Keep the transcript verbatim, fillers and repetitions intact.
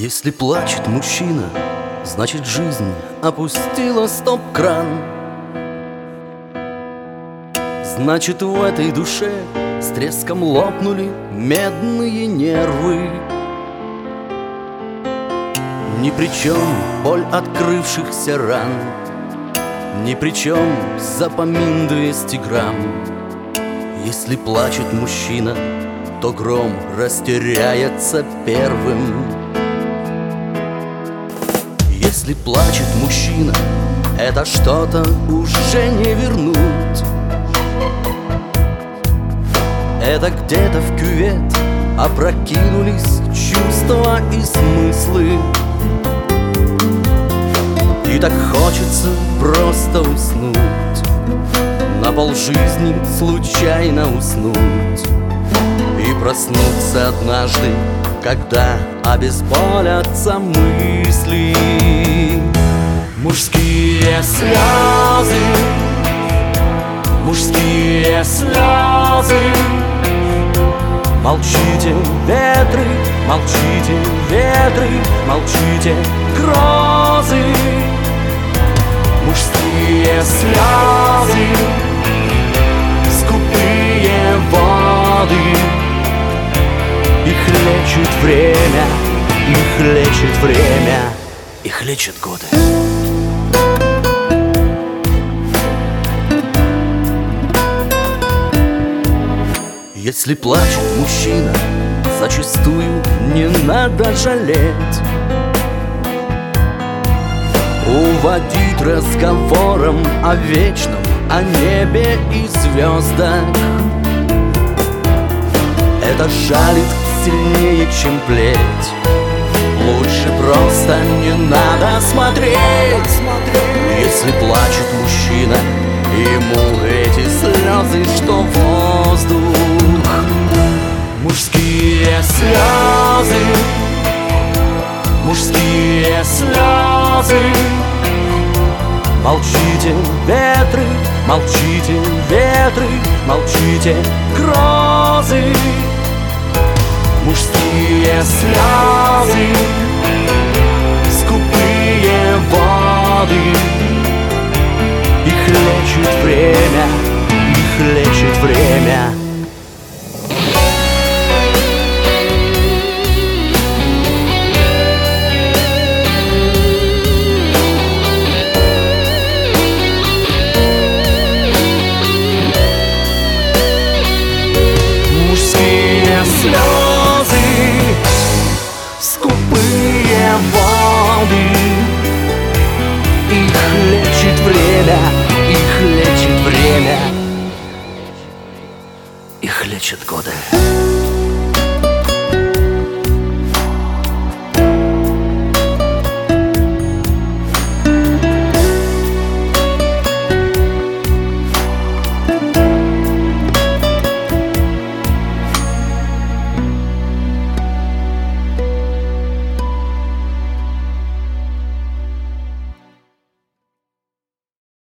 Если плачет мужчина, значит жизнь опустила стоп-кран. Значит, в этой душе с треском лопнули медные нервы. Ни при чем боль открывшихся ран, ни при чем запомин двести грамм. Если плачет мужчина, то гром растеряется первым. Если плачет мужчина, это что-то уже не вернуть. Это где-то в кювет опрокинулись чувства и смыслы. И так хочется просто уснуть, на полжизни случайно уснуть и проснуться однажды, когда обезболятся мысли. Мужские слезы, мужские слезы. Молчите, ветры, молчите, ветры, молчите, грозы. Мужские слезы, скупые воды. Их лечит время, их лечит время, их лечат годы. Если плачет мужчина, зачастую не надо жалеть. Уводить разговором о вечном, о небе и звездах. Это жалит сильнее, чем плеть. Лучше просто не надо смотреть. Если плачет мужчина, ему эти слезы, что воздух. Мужские слезы, мужские слезы. Молчите, ветры, молчите, ветры, молчите, грозы. Мужские слезы, скупые воды. Их лечит время, их лечит время. Мужские слезы, скупые воды. Их лечит время, их лечит время, их лечат годы.